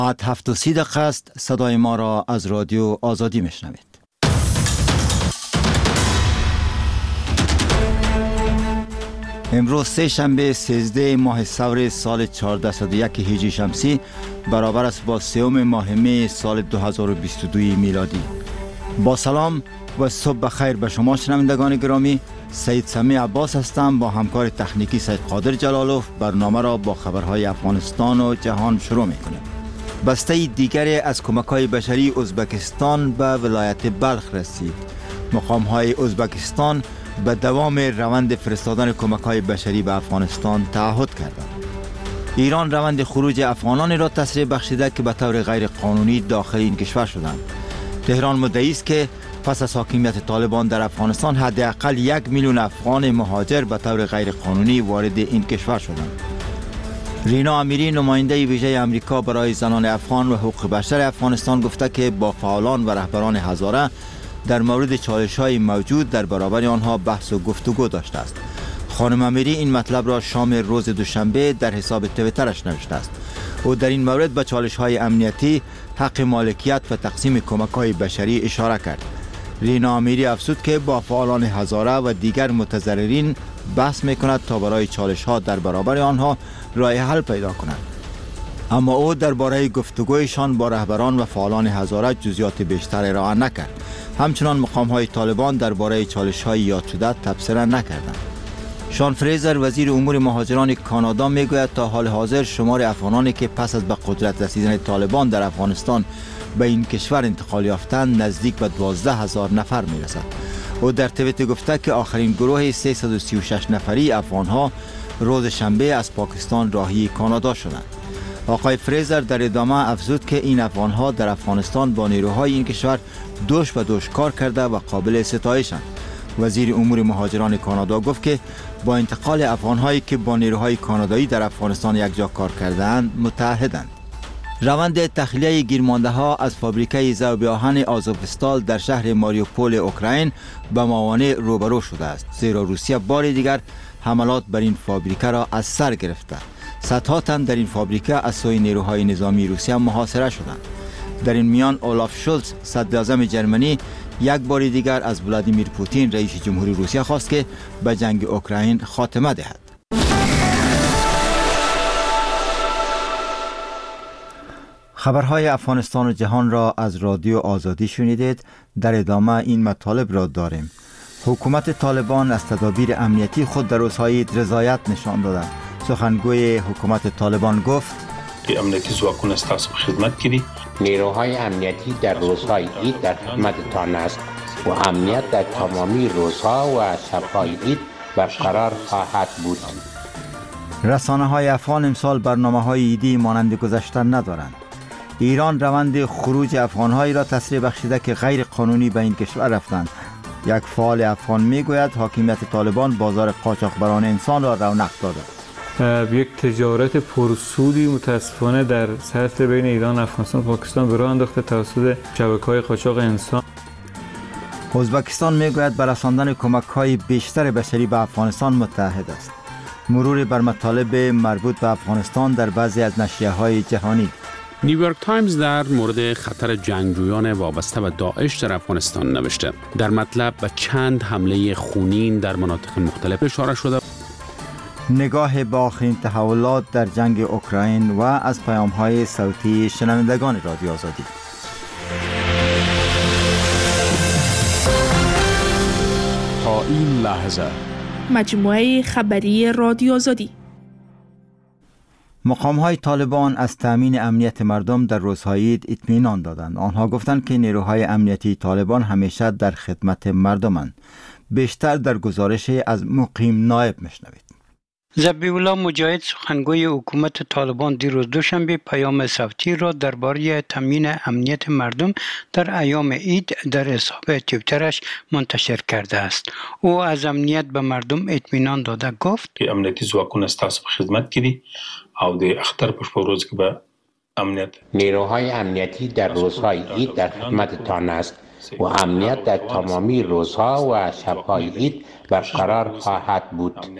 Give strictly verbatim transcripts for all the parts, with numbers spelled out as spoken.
ساعت هفت و سی دقیقه است. صدای ما را از رادیو آزادی میشنوید. امروز سه شنبه سیزده ماه سور سال چهارصد و یک هجری شمسی برابر است با سوم ماه می سال دو هزار و بیست و دو میلادی. با سلام و صبح بخیر به شما شنوندگان گرامی. سید سمی عباس هستم. با همکار تکنیکی سید قادر جلالوف برنامه را با خبرهای افغانستان و جهان شروع میکنیم. بسته دیگری از کمک‌های بشری ازبکستان به ولایت بلخ رسید. مقام‌های ازبکستان به دوام روند فرستادن کمک‌های بشری به افغانستان تعهد کردند. ایران روند خروج افغانان را تسریع بخشیده که به طور غیر قانونی داخل این کشور شدند. تهران مدعی است که پس از حاکمیت طالبان در افغانستان حداقل یک میلیون افغان مهاجر به طور غیر قانونی وارد این کشور شدند. رینا امیری نماینده ویژه آمریکا برای زنان افغان و حقوق بشر افغانستان گفته که با فعالان و رهبران هزاره در مورد چالش‌های موجود در برابر آنها بحث و گفتگو داشته است. خانم امیری این مطلب را شام روز دوشنبه در حساب توییترش نوشته است. او در این مورد به چالش‌های امنیتی، حق مالکیت و تقسیم کمک‌های بشری اشاره کرد. رینا امیری افزود که با فعالان هزاره و دیگر متضررین بحث می‌کند تا برای چالش‌ها در برابر آنها راه حل پیدا کنند. اما او درباره گفتگویشان با رهبران و فعالان هزاره جزئیات بیشتر ارائه نکرد. همچنان مقام‌های طالبان درباره چالش‌های یاد شده تبصره نکردند. شان فریزر وزیر امور مهاجران کانادا میگوید تا حال حاضر شمار افغانانی که پس از به قدرت رسیدن طالبان در افغانستان به این کشور انتقال یافتند نزدیک به دوازده هزار نفر میرسد. او در توییت گفته که آخرین گروه سیصد و سی و شش نفری افغان‌ها روز شنبه از پاکستان راهی کانادا شدند. آقای فریزر در ادامه افزود که این افغان‌ها در افغانستان با نیروهای این کشور دوش به دوش کار کرده و قابل ستایشند. وزیر امور مهاجران کانادا گفت که با انتقال افغان‌هایی که با نیروهای کانادایی در افغانستان یکجا کار کردند متحدند. روند تخلیه گیرمانده‌ها از فابریکه ذوب آهن آزوفستال در شهر ماریوپول اوکراین به موانع روبرو شده است، زیرا روسیه بار دیگر حملات بر این فابریکه را از سر گرفته. صدها تن در این فابریکه از سوی نیروهای نظامی روسیه محاصره شدند. در این میان اولاف شولز صدر اعظم جرمنی یک بار دیگر از ولادیمیر پوتین رئیس جمهوری روسیه خواست که به جنگ اوکراین خاتمه دهد. خبرهای افغانستان و جهان را از رادیو آزادی شنیدید. در ادامه این مطالب را داریم. حکومت طالبان از تدابیر امنیتی خود در روزهای عید رضایت نشان داده. سخنگوی حکومت طالبان گفت که امنیتی زواکون است تاسو خدمت کردی. نیروهای امنیتی در روزهای عید در خدمتتان است و امنیت در تمامی روزها و شب‌های عید برقرار خواهد بود. رسانه های افغان امسال برنامه های عیدی مانند گذشته ندارند. ایران روند خروج افغانهایی را تسریع بخشیده که غیر قانونی به این کشور رفتند. یک فعال افغان میگوید حاکمیت طالبان بازار قاچاقبران انسان را رونق داده. یک تجارت پرسودی متاسفانه در سطح بین ایران، افغانستان و پاکستان به راه انداخته توسط شبکه‌های قاچاق انسان. ازبکستان میگوید به رساندن کمک‌های بیشتر بشری به افغانستان متحد است. مرور بر مطالب مربوط به افغانستان در بعضی از نشریه‌های جهانی. نیویورک تایمز در مورد خطر جنگجویان وابسته به داعش در افغانستان نوشته. در مطلب به چند حمله خونین در مناطق مختلف اشاره شده. نگاه به آخرین تحولات در جنگ اوکراین و از پیام‌های صوتی شنوندگان رادیو آزادی. تا این لحظه مجموعه خبری رادیو آزادی. مقام‌های طالبان از تأمین امنیت مردم در روزهای عید اطمینان دادند. آنها گفتند که نیروهای امنیتی طالبان همیشه در خدمت مردمند. بیشتر در گزارش از مقیم نایب میشنوید. ذبیح الله مجاهد سخنگوی حکومت طالبان دیروز دوشنبه پیام صوتی را درباره تامین امنیت مردم در ایام عید در حساب توییترش منتشر کرده است. او از امنیت به مردم اطمینان داده گفت که امنیتی زواکون است تاسو خدمت کردی او د اختر په روز کې به امنیت نیروهای امنیتی در روزهای عید در خدمتتان است و امنیت در تمامی روزها و شب‌های عید برقرار خواهد بود.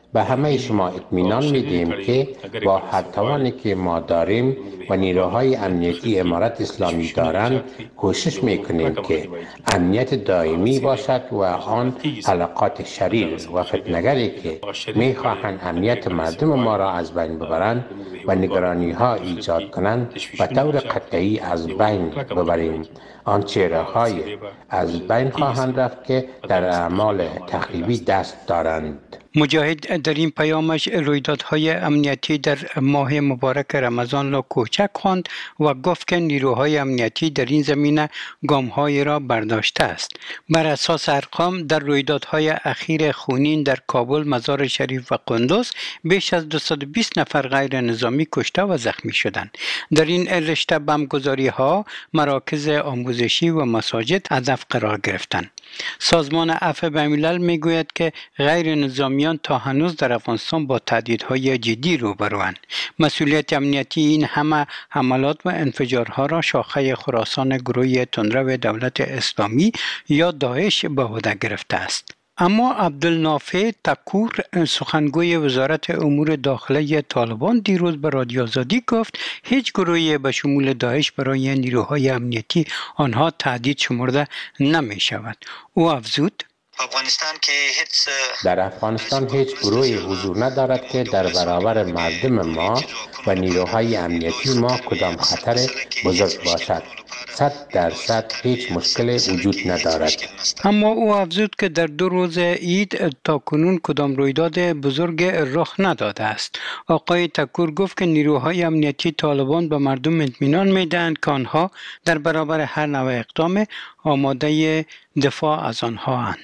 به همه شما اطمینان میدیم که با هر توانی که ما داریم و نیروهای امنیتی امارت اسلامی دارند کوشش میکنیم که امنیت دائمی باشد و آن حلقات شریر و فتنگری که میخواهند امنیت مردم ما را از بین ببرند و نگرانی ها ایجاد کنند به طور قطعی از بین ببریم. آن چهره های از بین خواهند رفت که در اعمال تخریبی دست دارند. مجاهد در این پیامش رویدادهای امنیتی در ماه مبارک رمضان را کوچک خواند و گفت که نیروهای امنیتی در این زمینه گام‌های را برداشته است. بر اساس ارقام در رویدادهای اخیر خونین در کابل، مزار شریف و قندوز بیش از دویست و بیست نفر غیر نظامی کشته و زخمی شدند. در این رشته بمبگذاری‌ها مراکز آموزشی و مساجد هدف قرار گرفتند. سازمان عفو بین‌الملل میگوید که غیر نظامیان تا هنوز در افغانستان با تهدیدهای جدی روبروند. مسئولیت امنیتی این همه حملات و انفجارها را شاخه خراسان گروه تندرو دولت اسلامی یا داعش به عهده گرفته است. اما عبدالنافع تکور، سخنگوی وزارت امور داخله طالبان، دیروز به رادیو آزادی گفت هیچ گروهی به شمول داعش برای نیروهای امنیتی آنها تهدید شمرده نمی شود. او افزود: افغانستان که هیچ در افغانستان هیچ گروهی حضور ندارد که در برابر مردم ما و نیروهای امنیتی ما کدام خطر بزرگ باشد. صد درصد هیچ مشکل وجود ندارد. اما او افزود که در دو روز عید تاکنون کدام رویداد بزرگ رخ نداده است. آقای تکور گفت که نیروهای امنیتی طالبان به مردم اطمینان میدهند که آنها در برابر هر نوع اقدام آماده دفاع از آنها اند.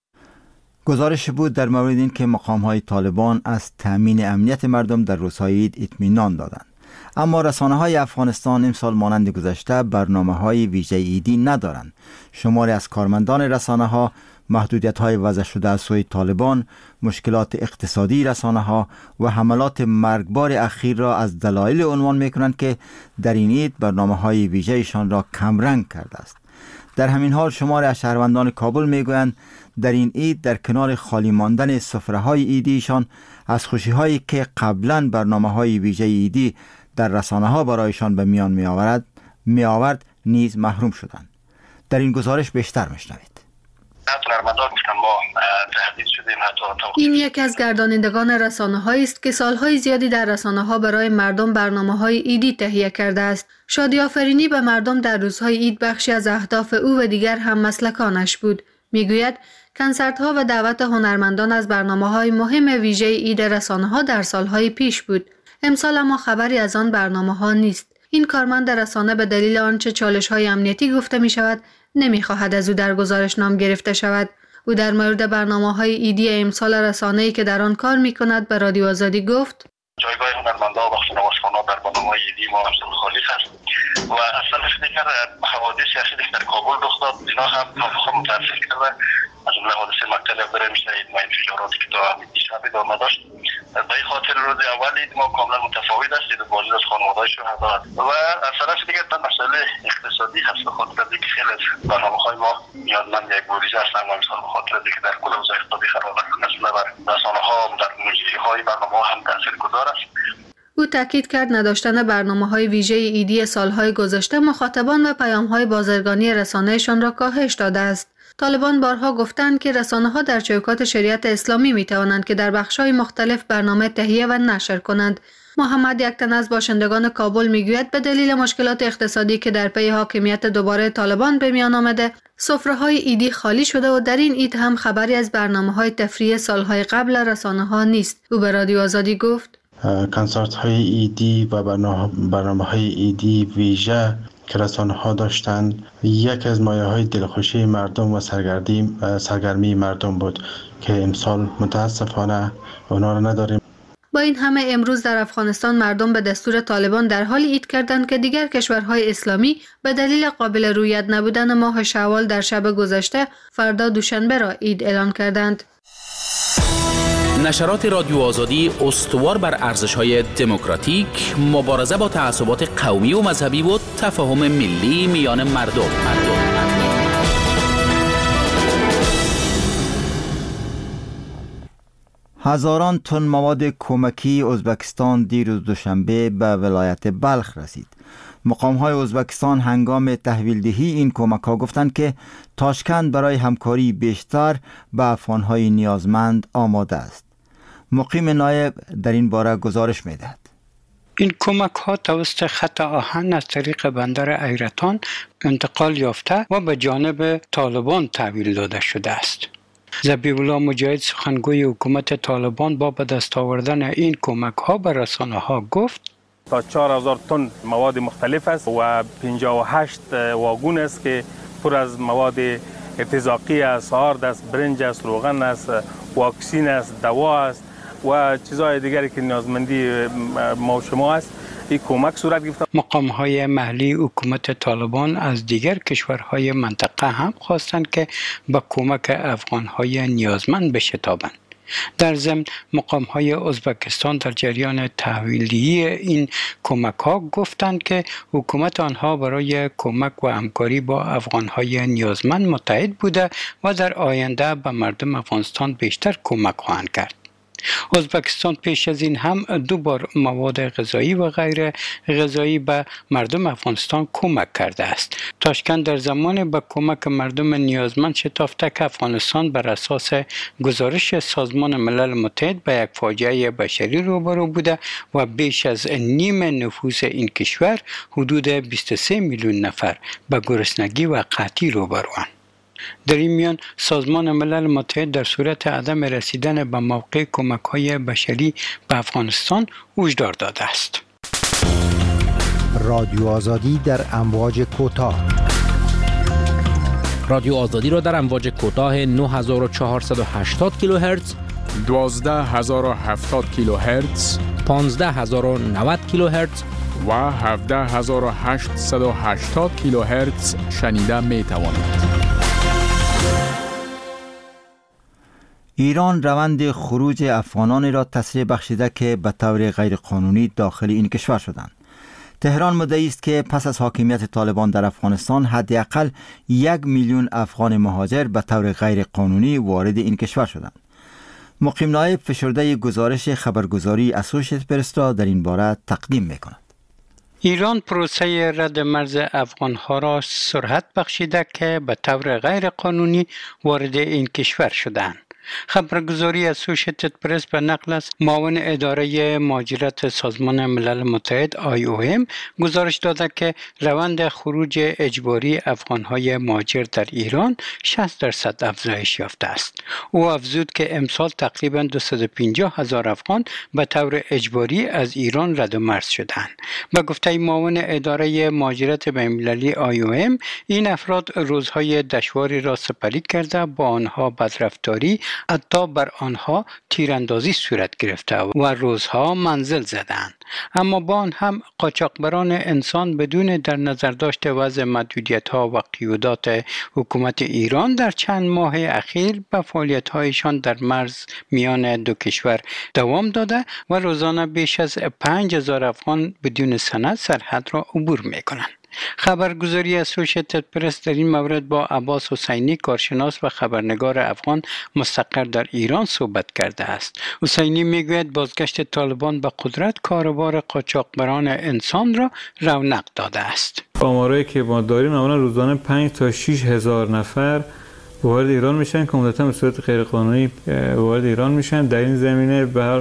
گزارش بود در مورد این که مقام‌های طالبان از تأمین امنیت مردم در روزهای عید اطمینان دادند. اما رسانه‌های افغانستان امسال مانند گذشته برنامه‌های ویژه عیدی ندارند. شماری از کارمندان رسانه‌ها محدودیت‌های وضع شده از سوی طالبان، مشکلات اقتصادی رسانه‌ها و حملات مرگبار اخیر را از دلایل عنوان می‌کنند که در این عید برنامه‌های ویژه‌شان را کمرنگ کرده است. در همین حال شماری از شهروندان کابل میگویند در این عید در کنار خالی ماندن سفره‌های عیدیشان از خوشی‌هایی که قبلاً برنامه‌های ویژه عیدی در رسانه‌ها برایشان به میان می‌آورد می‌آورد نیز محروم شدند. در این گزارش بیشتر می‌شنوید. این یکی از گردانندگان رسانه‌هایی است که سال‌های زیادی در رسانه‌ها برای مردم برنامه‌های عیدی تهیه کرده است. شادی آفرینی به مردم در روزهای عید بخشی از اهداف او و دیگر هم مسلکانش بود. میگوید کنسرت‌ها و دعوت هنرمندان از برنامه‌های مهم ویژه عید رسانه‌ها در سال‌های پیش بود. امسال اما خبری از آن برنامه‌ها نیست. این کارمند رسانه به دلیل آنچه چالش‌های امنیتی گفته می‌شود نمی‌خواهد از او در گزارش نام گرفته شود. او در مورد برنامه‌های عیدی امسال رسانه‌ای که در آن کار می‌کند به رادیو آزادی گفت: جایگاه هنرمندان و خانواده‌ها در برنامه‌های عیدی ما امسال خالی است و اصلا دیگر حوادث سیاسی در کابل رخ داد. اینا هم خود متأسف کرده از جمله حادثه مقتل برای شهید و انفجاراتی که تا دیشب ادامه داشت. به این خاطر روز اول عید ما کاملا متفاوت است. عید بازدید از خانواده‌های شهدا و از طرف دیگر مسئله اقتصادی هست. به خاطر اینکه خیلی از برنامه‌های ما نیازمند یک بودجه هستند و امسال به خاطر اینکه در کل اوضاع اقتصادی خراب است مثلا بر رسانه‌ها در مجری‌های برنامه‌ها هم تاثیرگذار است. او تاکید کرد نداشتن برنامه‌های ویژه عیدی سالهای گذشته مخاطبان و پیام‌های بازرگانی رسانه‌شان را کاهش داده است. طالبان بارها گفتند که رسانه‌ها در چوکات شریعت اسلامی می‌توانند که در بخش‌های مختلف برنامه تهیه و نشر کنند. محمد یکتن از باشندگان کابل میگوید به دلیل مشکلات اقتصادی که در پی حاکمیت دوباره طالبان به میان آمده، سفره‌های عیدی خالی شده و در این عید هم خبری از برنامه‌های تفریح سالهای قبل رسانه‌ها نیست. او به رادیو آزادی گفت: کنسرت های عیدی و برنامه های عیدی ویژه که رسانه ها داشتند یک از مایه های دلخوشی مردم و سرگرمی سرگرمی مردم بود که امسال متاسفانه اونا را نداریم. با این همه امروز در افغانستان مردم به دستور طالبان در حال عید کردند که دیگر کشورهای اسلامی به دلیل قابل رویت نبودن ماه شوال در شب گذشته فردا دوشنبه را عید اعلان کردند. نشرات رادیو آزادی استوار بر ارزش‌های دموکراتیک، مبارزه با تعصبات قومی و مذهبی و تفاهم ملی میان مردم. مردم. هزاران تن مواد کمکی ازبکستان دیروز دوشنبه به ولایت بلخ رسید. مقام‌های ازبکستان هنگام تحویل دهی این کمک‌ها گفتند که تاشکند برای همکاری بیشتر به افغان‌های نیازمند آماده است. مقیم نایب در این باره گزارش می‌دهد. این کمک ها توسط خط آهن از طریق بندر ایرتان انتقال یافته و به جانب طالبان تحویل داده شده است. ذبیح الله مجاهد سخنگوی حکومت طالبان با به دست آوردن این کمک ها به رسانه ها گفت تا چهار هزار تن مواد مختلف است و پنجاه و هشت واگون است که پر از مواد ارتزاقی است، آرد است، برنج است، روغن است، واکسین است، دوا است و چیزهای دیگری که نیازمندی ما و شما است. این کمک صورت گرفته. مقام‌های محلی حکومت طالبان از دیگر کشورهای منطقه هم خواستند که به کمک افغان‌های نیازمند بشتابند. در ضمن مقام‌های ازبکستان در جریان تحویلی این کمک‌ها گفتند که حکومت آنها برای کمک و همکاری با افغان‌های نیازمند متحد بوده و در آینده به مردم افغانستان بیشتر کمک خواهند کرد. ازبکستان پیش از این هم دو بار مواد غذایی و غیر غذایی به مردم افغانستان کمک کرده است. تاشکند در زمان به کمک مردم نیازمند شتافته که افغانستان بر اساس گزارش سازمان ملل متحد به یک فاجعه بشری روبرو بوده و بیش از نیم نفوس این کشور حدود بیست و سه میلیون نفر به گرسنگی و قحطی روبروند. در این میان سازمان ملل متحد در صورت عدم رسیدن به موقع کمک‌های بشری به افغانستان هشدار داده است. رادیو آزادی در امواج کوتاه. رادیو آزادی را در امواج کوتاه نه هزار و چهارصد و هشتاد کیلوهرتز، دوازده هزار و هفتاد کیلوهرتز، پانزده هزار و نود کیلوهرتز و هفده هزار و هشتصد و هشتاد کیلوهرتز شنیده می توانید. ایران روند خروج افغانانی را تسریع بخشیده که به طور غیرقانونی داخل این کشور شدند. تهران مدعی است که پس از حاکمیت طالبان در افغانستان حداقل یک میلیون افغان مهاجر به طور غیرقانونی وارد این کشور شدند. مقیم نایب فشرده گزارش خبرگزاری اسوشییتد پرس را در این باره تقدیم می‌کند. ایران پروسه رد مرز افغان‌ها را سرعت بخشیده که به طور غیرقانونی وارد این کشور شدند. خبرگزاری اسوشییتد پرس به نقل از معاون اداره مهاجرت سازمان ملل متحد آی او ام گزارش داده که روند خروج اجباری افغان‌های مهاجر در ایران شصت درصد افزایش یافته است. او افزود که امسال تقریباً دویست و پنجاه هزار افغان به طور اجباری از ایران رد و مرز شدند. به گفته معاون اداره مهاجرت بین‌المللی آی او ام، این افراد روزهای دشواری را سپری کرده با آنها بدرفتاری، حتی بر آنها تیراندازی صورت گرفته و روزها منزل زدند. اما با آن هم قاچاقبران انسان بدون در نظر داشت وضع محدودیت‌ها و قیودات حکومت ایران در چند ماه اخیر به فعالیت‌هایشان در مرز میان دو کشور دوام داده و روزانه بیش از پنج هزار افغان بدون سند سرحد را عبور می‌کنند. خبرگزاری اسوشییتد پرس در این مورد با عباس حسینی، کارشناس و خبرنگار افغان مستقر در ایران صحبت کرده است. حسینی میگوید بازگشت طالبان به قدرت کاروبار قاچاقبران انسان را رونق داده است. آمارایی که ما داریم معمولا روزانه پنج تا شش هزار نفر وارد ایران میشن که عمدتاً به صورت غیرقانونی وارد ایران میشن. در این زمینه به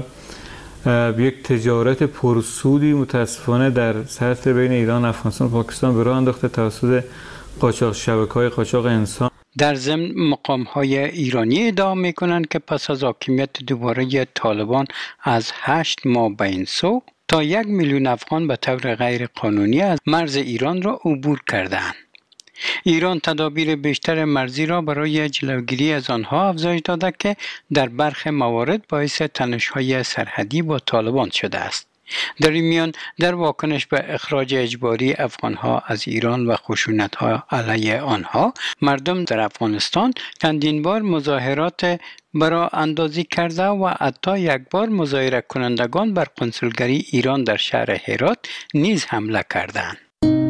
یک تجارت پرسودی متاسفانه در سطح بین ایران، افغانستان و پاکستان به راه انداخته توسط قاچاق شبکه‌های قاچاق انسان. در ضمن مقام‌های ایرانی ادعا می‌کنند که پس از حاکمیت دوباره طالبان از هشت ماه به این سو تا یک میلیون افغان به طور غیر قانونی از مرز ایران را عبور کردند. ایران تدابیر بیشتر مرزی را برای جلوگیری از آنها افزایش داده که در برخی موارد باعث تنش‌های سرحدی با طالبان شده است. در این میان در واکنش به اخراج اجباری افغان‌ها از ایران و خشونت‌ها علیه آنها، مردم در افغانستان چندین بار مظاهرات برای اندازی کرده و حتی یک بار مظاهره کنندگان بر قنسولگری ایران در شهر هرات نیز حمله کردند.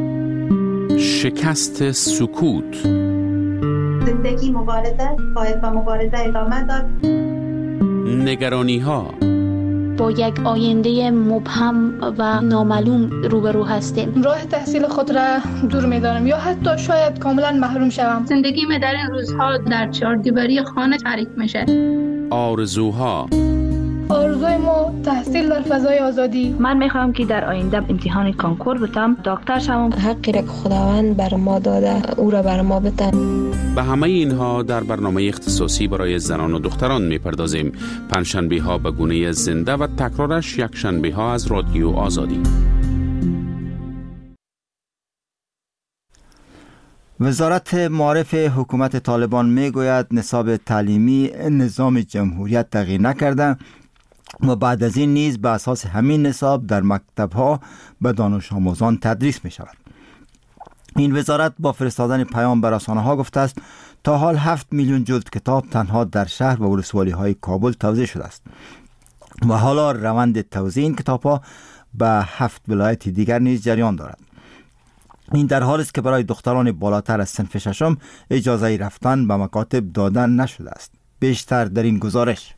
شکست سکوت. زندگی مبارزه باید با مبارزه ادامه داد. نگرانی ها، با یک آینده مبهم و نامعلوم روبرو هستیم. راه تحصیل خود را دور می‌دانم یا حتی شاید کاملا محروم شوم. زندگیم در این روزها در چهار دیواری خانه تعریف میشه. آرزوها، آرزوی ما تحصیل در فضای آزادی. من میخوام که در آینده امتحان کانکور بتم، دکتر شوم. حقی را که خداوند بر ما داده او را بر ما بده. به همه اینها در برنامه اختصاصی برای زنان و دختران میپردازیم. پنجشنبه ها به گونه زنده و تکرارش یک شنبه ها از رادیو آزادی. وزارت معارف حکومت طالبان میگوید نصاب تعلیمی نظام جمهوریت تغییر نکرده و بعد از این نیز به اساس همین نصاب در مکتب‌ها به دانش آموزان تدریس می شود. این وزارت با فرستادن پیام به رسانه‌ها گفته است تا حال هفت میلیون جلد کتاب تنها در شهر و ولسوالی‌های کابل توزیع شده است و حالا روند توزیع این کتاب‌ها به هفت ولایت دیگر نیز جریان دارد. این در حالی است که برای دختران بالاتر از صنف ششم اجازه رفتن به مکاتب دادن نشده است. بیشتر در این گزارش.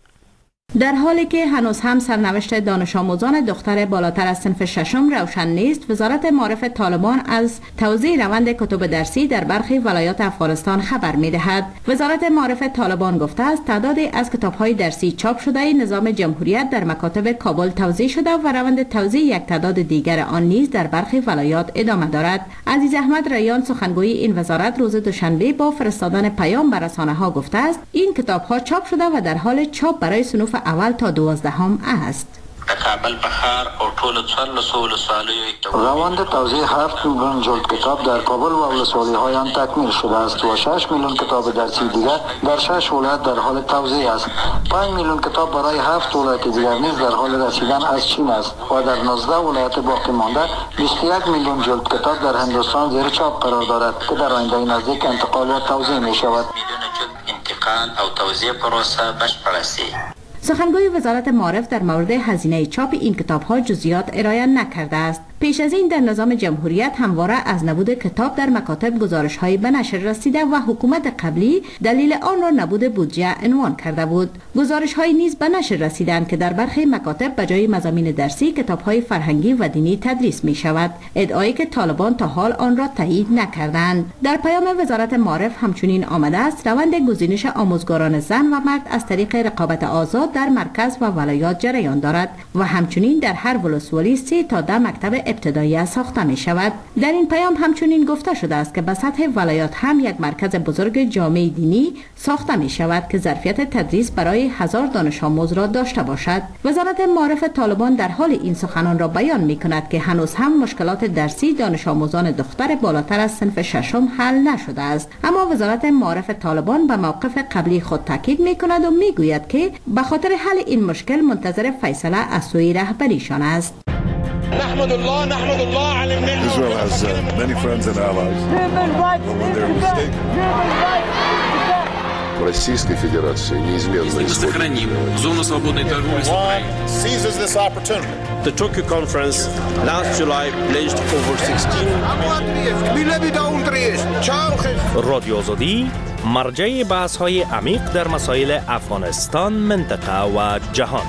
در حالی که هنوز هم سرنوشت دانش آموزان دختر بالاتر از صنف ششم روشن نیست، وزارت معارف طالبان از توزیع روند کتب درسی در برخی ولایات افغانستان خبر می‌دهد. وزارت معارف طالبان گفته است تعدادی از کتاب‌های درسی چاپ شده نظام جمهوریت در مکاتب کابل توزیع شده و روند توزیع یک تعداد دیگر آن نیز در برخی ولایات ادامه دارد. عزیز احمد ریان سخنگوی این وزارت روز دوشنبه با فرستادن پیام به رسانه‌ها گفته است این کتاب‌ها چاپ شده و در حال چاپ برای صنوف اول تا دوازدهم است. کابل بخار او ټول څوارلسو ولسوالیو روند توزیع هفت میلیون جلد کتاب در کابل و ولسوالی‌های آن تکمیل شده است و شش میلیون کتاب درسی دیگر در شش ولایت در حال توزیع است. پنج میلیون کتاب برای هفت ولایت دیگر نیز در حال رسیدن از چین است و در نوزده ولایت باقی مانده بیست و یک میلیون جلد کتاب در هندوستان زیر چاپ قرار دارد که در آینده نزدیک انتقال و توزیع می شود. میلیون جلد انتقال او توزیع پروسه بشپړ است. سخنگوی وزارت معارف در مورد هزینه چاپ این کتاب‌ها جزئیات ارائه نکرده است. پیش از این در نظام جمهوریت همواره از نبود کتاب در مکاتب گزارش‌های به نشر رسیده و حکومت قبلی دلیل آن را نبود بودجه عنوان کرده بود. گزارش‌های نیز به نشر رسیدند که در برخی مکاتب به جای مضامین درسی کتاب‌های فرهنگی و دینی تدریس می‌شود، ادعایی که طالبان تا حال آن را تایید نکردند. در پیام وزارت معارف همچنین آمده است روند گزینش آموزگاران زن و مرد از طریق رقابت آزاد در مرکز و ولایات جریان دارد و همچنین در هر ولسوالی سه تا ده مکتب ابتدایی ساخته می شود. در این پیام همچنین گفته شده است که به سطح ولایات هم یک مرکز بزرگ جامعه دینی ساخته می شود که ظرفیت تدریس برای هزار دانش آموز را داشته باشد. وزارت معارف طالبان در حال این سخنان را بیان می کند که هنوز هم مشکلات درسی دانش آموزان دختر بالاتر از صنف ششم حل نشده است، اما وزارت معارف طالبان به موقف قبلی خود تاکید می کند و می گوید که به خاطر حل این مشکل منتظر فیصله از سوی رهبریشان است. نحمد الله نحمد الله على النعمة. Israel has uh, many friends and allies. When they're mistaken. Российской Федерации неизменно Сохраним зону свободной торговли с Украиной. Seizes this opportunity. The Tokyo conference last July pledged over sixteen. رادیو آزادی مرجع بحث‌های عمیق در مسائل افغانستان، منطقه و جهان.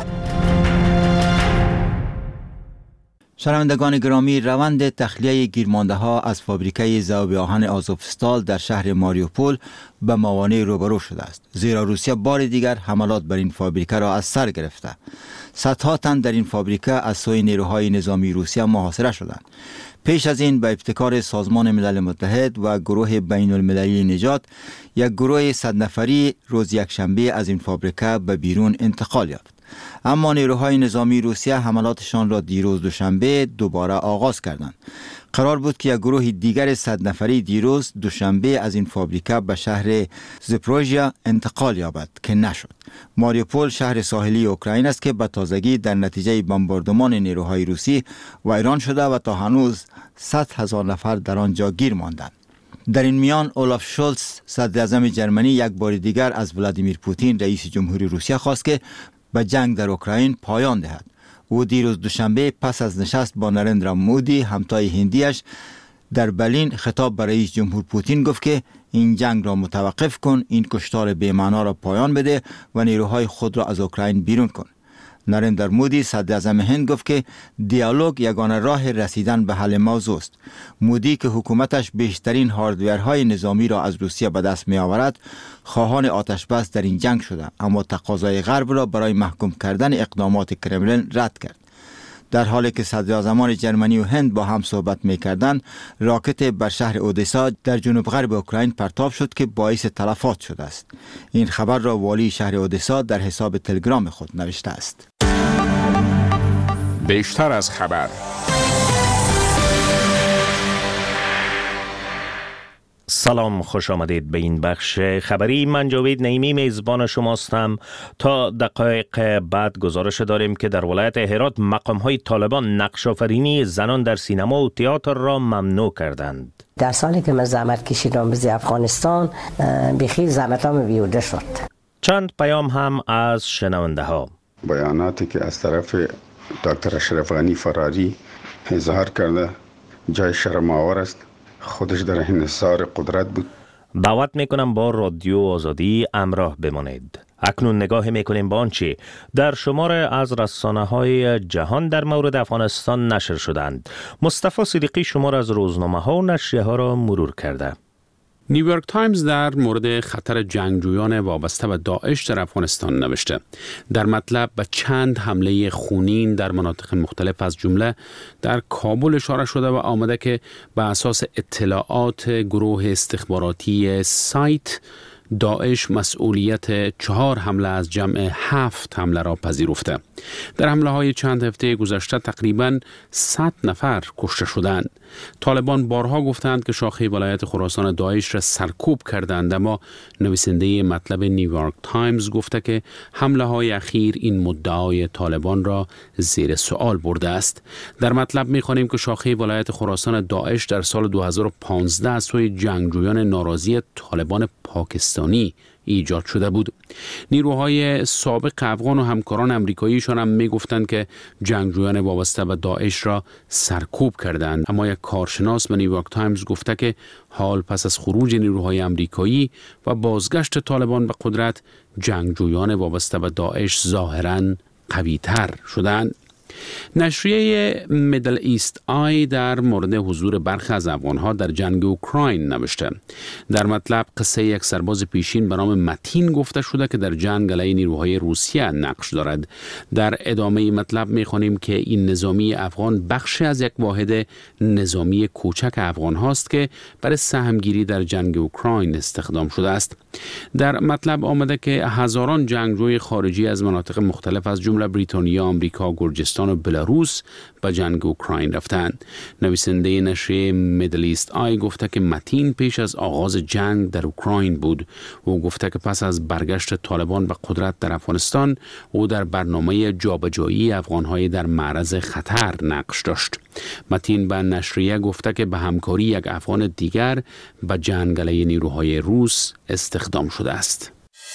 شنوندگان گرامی، روند تخلیه گیرمانده ها از فابریکه ذوب آهن آزوفستال در شهر ماریوپول به موانع روبرو شده است، زیرا روسیه بار دیگر حملات بر این فابریکه را از سر گرفته. صدها تن در این فابریکه از سوی نیروهای نظامی روسیه محاصره شدند. پیش از این به ابتکار سازمان ملل متحد و گروه بین المللی نجات، یک گروه صد نفری روز یکشنبه از این فابریکه به بیرون انتقال یافت. اما نیروهای نظامی روسیه حملاتشان را دیروز دوشنبه دوباره آغاز کردند. قرار بود که یک گروه دیگر صد نفری دیروز دوشنبه از این فابریکه به شهر زاپوریژیا انتقال یابد که نشد. ماریوپول شهر ساحلی اوکراین است که به تازگی در نتیجه بمباردمان نیروهای روسی ویران شده و تا هنوز صد هزار نفر در آنجا گیر ماندند. در این میان اولاف شولز صدر اعظم جرمنی یک بار دیگر از ولادیمیر پوتین رئیس جمهوری روسیه خواست که به جنگ در اوکراین پایان دهد. او دیروز دوشنبه پس از نشست با نریندرا مودی همتای هندیش در برلین خطاب به رئیس جمهور پوتین گفت که این جنگ را متوقف کن، این کشتار بی‌معنا را پایان بده و نیروهای خود را از اوکراین بیرون کن. نریندر مودی صدر اعظم هند گفت که دیالوگ یگانه راه رسیدن به حل موضوع است. مودی که حکومتش بیشترین هاردورهای نظامی را از روسیه به دست می آورد، خواهان آتش بس در این جنگ شده، اما تقاضای غرب را برای محکوم کردن اقدامات کرملین رد کرد. در حالی که صدراعظمان جرمنی و هند با هم صحبت می کردند، راکت بر شهر اودسا در جنوب غرب اوکراین پرتاب شد که باعث تلفات شده است. این خبر را والی شهر اودسا در حساب تلگرام خود نوشته است. بیشتر از خبر. سلام، خوش آمدید به این بخش خبری. من جاوید نعیمی میزبان شماستم. تا دقایق بعد گزارش داریم که در ولایت هرات مقام‌های طالبان نقش آفرینی زنان در سینما و تئاتر را ممنوع کردند. در سالی که من زحمت کشیدم به افغانستان، بخیر زحمتام بیوده شد. چند پیام هم از شنونده ها. بیاناتی که از طرف دکتر اشرف غنی فراری اظهار کرده جای شرم آور است. خودش در انحصار قدرت بود. دعوت میکنم با رادیو آزادی همراه بمانید. اکنون نگاه میکنیم با آنچه در شمار از رسانه‌های جهان در مورد افغانستان نشر شدند. مصطفی صدیقی شمار از روزنامه‌ها و نشریه‌ها را مرور کرده. نیویورک تایمز در مورد خطر جنگجویان وابسته به داعش در افغانستان نوشته. در مطلب به چند حمله خونین در مناطق مختلف از جمله در کابل اشاره شده و آمده که به اساس اطلاعات گروه استخباراتی سایت، داعش مسئولیت چهار حمله از جمع هفت حمله را پذیرفته. در حمله های چند هفته گذشته تقریباً صد نفر کشته شدند. طالبان بارها گفتند که شاخه ولایت خراسان داعش را سرکوب کردند، اما نویسنده مطلب نیویورک تایمز گفته که حمله های اخیر این مدعای طالبان را زیر سوال برده است. در مطلب می‌خوانیم که شاخه ولایت خراسان داعش در سال دو هزار و پانزده از سوی جنگجویان ناراضی طالبان پاکستانی ایجاد شده بود. نیروهای سابق افغان و همکاران امریکاییشان هم میگفتند که جنگجویان وابسته به داعش را سرکوب کردند، اما یک کارشناس به نیویورک تایمز گفته که حال پس از خروج نیروهای امریکایی و بازگشت طالبان به قدرت، جنگجویان وابسته به داعش ظاهراً قوی‌تر شدند. نشریه میدل ایست آی در مورد حضور برخی از افغانها در جنگ اوکراین نوشته. در مطلب قصه یک سرباز پیشین به نام متین گفته شده که در جنگ علیه نیروهای روسیه نقش دارد. در ادامه مطلب می‌خوانیم که این نظامی افغان بخشی از یک واحد نظامی کوچک افغان هاست که برای سهمگیری در جنگ اوکراین استخدام شده است. در مطلب آمده که هزاران جنگجوی خارجی از مناطق مختلف از جمله بریتانیا، آمریکا، گرجستان و بلاروس به جنگ اوکراین رفتند. نویسنده نشریه میدل ایست آی گفته که متین پیش از آغاز جنگ در اوکراین بود. او گفته که پس از برگشت طالبان به قدرت در افغانستان، او در برنامه جابجایی افغانهای در معرض خطر نقش داشت. متین به نشریه گفته که به همکاری یک افغان دیگر به جنگ علیه نیروهای روس استخدام شده است.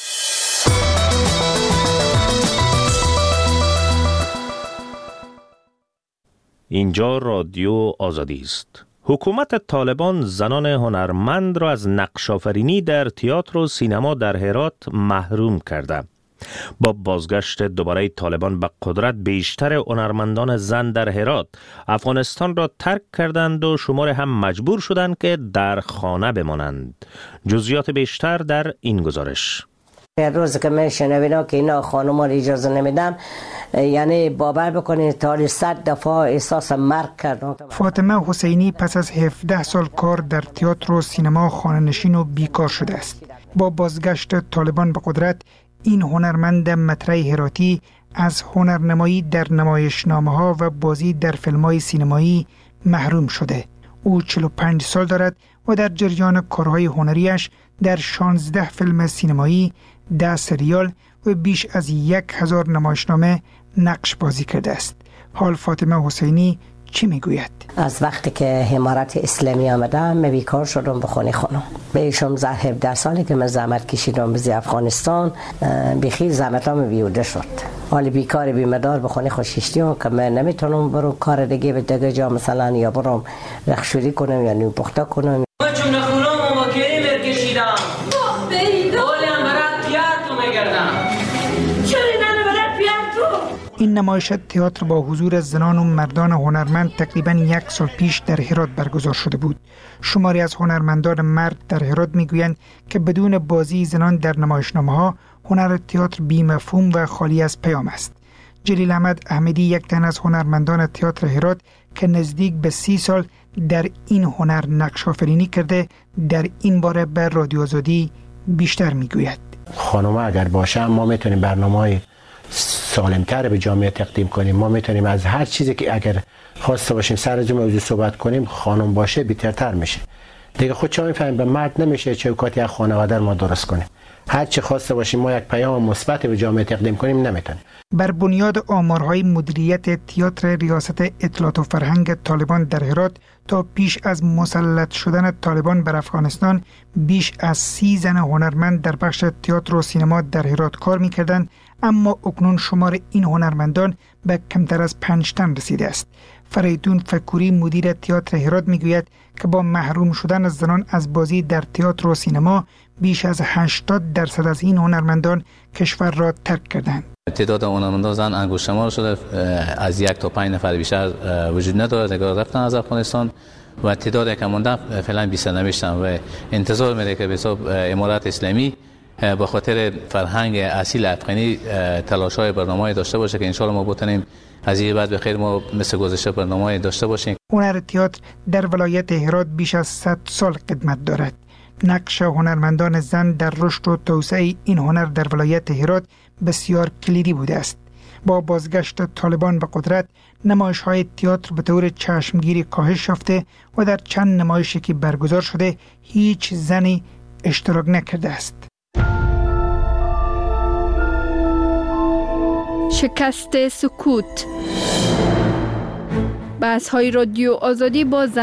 اینجا رادیو آزادی است. حکومت طالبان زنان هنرمند را از نقش آفرینی در تئاتر و سینما در هرات محروم کرده. با بازگشت دوباره طالبان به قدرت، بیشتر هنرمندان زن در هرات افغانستان را ترک کردند و شمار هم مجبور شدند که در خانه بمانند. جزئیات بیشتر در این گزارش. روز که من شنویدم که اینا خانوما اجازه نمیدن، یعنی باور بکنید تا صد دفعه احساس مرگ کردم. فاطمه حسینی پس از هفده سال کار در تئاتر و سینما خانه‌نشین و بیکار شده است. با بازگشت طالبان به قدرت، این هنرمند مطرح هراتی از هنرنمایی در نمایشنامه‌ها و بازی در فیلم‌های سینمایی محروم شده. او چهل و پنج سال دارد و در جریان کارهای هنریش در شانزده فیلم سینمایی، ده سریال و بیش از یک هزار نمایشنامه نقش بازی کرده است. حال فاطمه حسینی چی میگوید؟ از وقتی که امارت اسلامی آمدم من بیکار شدم به خونه خانم. به شانزده هفده سالی که من زحمت کشیدم به افغانستان، بخیر زحمتام بیوده شد. حالی بیکار بیمدار به خونه خوشیشتیم که من نمیتونم برم کار دیگه به دیگه جا، مثلا یا برم رخشوری کنم یا نیم پخته کنم. من چون نخونم و کری مرکشیدم دولیم برات پیارتو میگردم. چون نانه برات پیارتو؟ این نمایش تئاتر با حضور زنان و مردان هنرمند تقریباً یک سال پیش در هرات برگزار شده بود. شماری از هنرمندان مرد در هرات میگویند که بدون بازی زنان در نمایشنامه‌ها هنر تئاتر بی‌مفهوم و خالی از پیام است. جلیل احمد احمدی یک تن از هنرمندان تئاتر هرات که نزدیک به سی سال در این هنر نقش آفرینی کرده، در این باره به رادیو آزادی بیشتر میگوید. خانم اگر باشه ما میتونیم برنامه‌های سالمتر به جامعه تقدیم کنیم. ما میتونیم از هر چیزی که اگر خواسته باشیم سر از موضوع صحبت کنیم، خانم باشه بهترتر میشه. دیگه خود چه میفهمیم به مرد نمیشه چوکاتی از خانواده ما درست کنیم. هر چی خواسته باشیم ما یک پیام مثبت به جامعه تقدیم کنیم نمیتونیم. بر بنیاد آمارهای مدیریت تئاتر ریاست اطلاعات و فرهنگ طالبان در هرات، تا پیش از مسلط شدن طالبان بر افغانستان بیش از سی زن هنرمند در بخش تئاتر و سینما در هرات کار میکردند، اما اکنون شمار این هنرمندان به کمتر از پنج تن رسیده است. فریدون فکوری مدیر تئاتر هرات میگوید که با محروم شدن از زنان از بازی در تئاتر و سینما، بیش از هشتاد درصد از این هنرمندان کشور را ترک کردند. تعداد هنرمندان زن انگشت شمار شده، از یک تا پنج نفر بیشتر وجود نداره. دیگر رفتن از افغانستان و تعداد که مونده فعلا بیست نمیشتن و انتظار میره که به حساب امارت اسلامی به خاطر فرهنگ اصیل افغانی تلاش‌های برنامه‌ای داشته باشه که ان شاء الله ما بتونیم از این بعد به خیر ما مثل گذشته برنامه‌ای داشته باشیم. هنر تئاتر در ولایت هرات بیش از صد سال خدمت دارد. نقش هنرمندان زن در رشد و توسعه این هنر در ولایت هرات بسیار کلیدی بوده است. با بازگشت طالبان به قدرت، نمایش‌های تئاتر به طور چشمگیری کاهش یافته و در چند نمایشی که برگزار شده هیچ زنی اشتراک نکرده است. شکست سکوت. بحث‌های رادیو آزادی با